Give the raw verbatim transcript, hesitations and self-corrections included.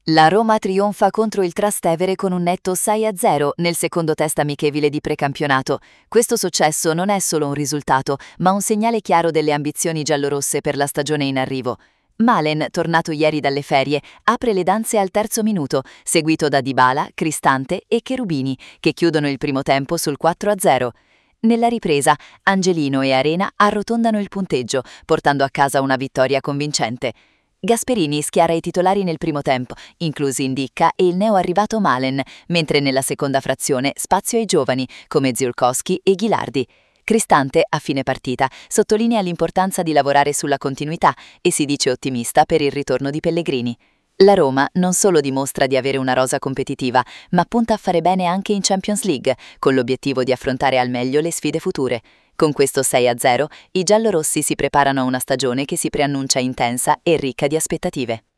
La Roma trionfa contro il Trastevere con un netto sei a zero nel secondo test amichevole di precampionato. Questo successo non è solo un risultato, ma un segnale chiaro delle ambizioni giallorosse per la stagione in arrivo. Malen, tornato ieri dalle ferie, apre le danze al terzo minuto, seguito da Dybala, Cristante e Cherubini, che chiudono il primo tempo sul quattro a zero. Nella ripresa, Angelino e Arena arrotondano il punteggio, portando a casa una vittoria convincente. Gasperini schiara i titolari nel primo tempo, inclusi Ndicka e il neoarrivato Malen, mentre nella seconda frazione spazio ai giovani, come Ziulkowski e Ghilardi. Cristante, a fine partita, sottolinea l'importanza di lavorare sulla continuità e si dice ottimista per il ritorno di Pellegrini. La Roma non solo dimostra di avere una rosa competitiva, ma punta a fare bene anche in Champions League, con l'obiettivo di affrontare al meglio le sfide future. Con questo sei a zero, i giallorossi si preparano a una stagione che si preannuncia intensa e ricca di aspettative.